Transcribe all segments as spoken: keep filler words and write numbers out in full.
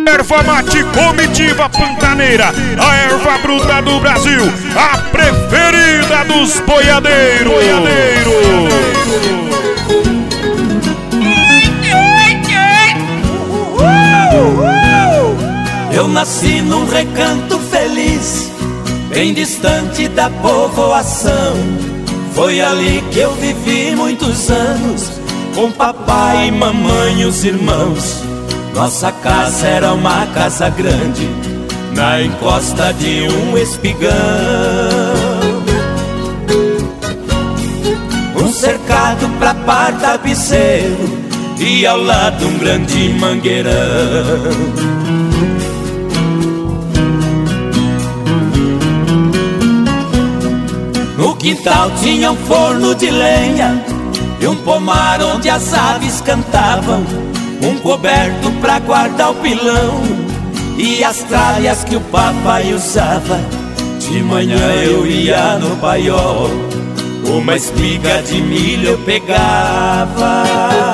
Erva mate comitiva pantaneira, a erva bruta do Brasil, a preferida dos boiadeiros. Eu nasci num recanto feliz, bem distante da povoação. Foi ali que eu vivi muitos anos, com papai, mamãe e os irmãos. Nossa casa era uma casa grande, na encosta de um espigão. Um cercado pra par tapeceiro e ao lado um grande mangueirão. No quintal tinha um forno de lenha e um pomar onde as aves cantavam, um coberto pra guardar o pilão e as tralhas que o papai usava. De manhã eu ia no paiol, uma espiga de milho eu pegava,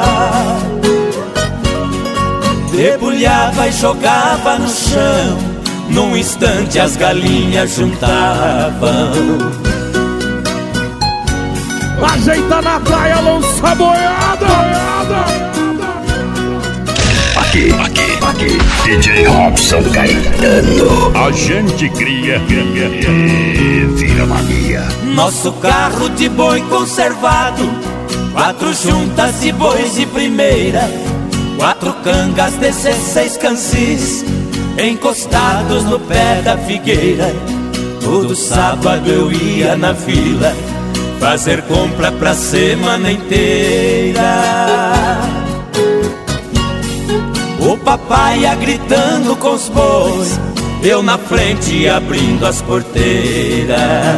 debulhava e jogava no chão. Num instante as galinhas juntavam. Ajeita na praia, lança boiada, boiada. Aqui, aqui, aqui, D J Robson Caetano. A gente cria e vira mania. Nosso carro de boi conservado, quatro juntas de bois de primeira, quatro cangas, dezesseis cansis, encostados no pé da figueira. Todo sábado eu ia na fila fazer compra pra semana inteira. O papai ia gritando com os bois, eu na frente abrindo as porteiras.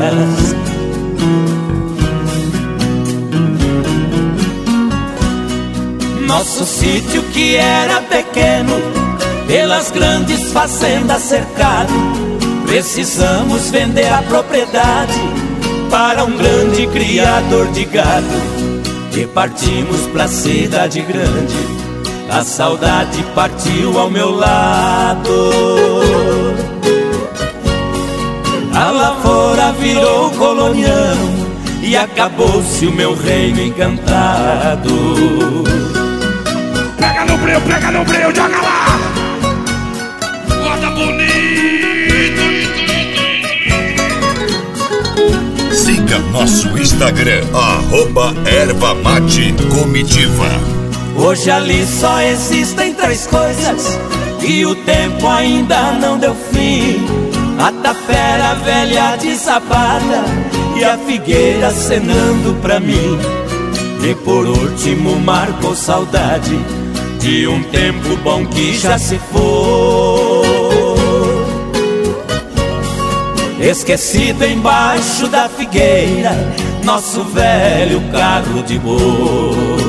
Nosso sítio que era pequeno, pelas grandes fazendas cercado, precisamos vender a propriedade para um grande criador de gado. E partimos pra cidade grande, a saudade partiu ao meu lado. A lavoura virou colonião e acabou-se o meu reino encantado. Pega no breu, pega no breu, joga lá! Bota bonito! Siga nosso Instagram, arroba Erva Mate Comitiva. Hoje ali só existem três coisas e o tempo ainda não deu fim: a tapera velha desapada e a figueira acenando pra mim. E por último marcou saudade de um tempo bom que já se foi, esquecido embaixo da figueira, nosso velho carro de boi.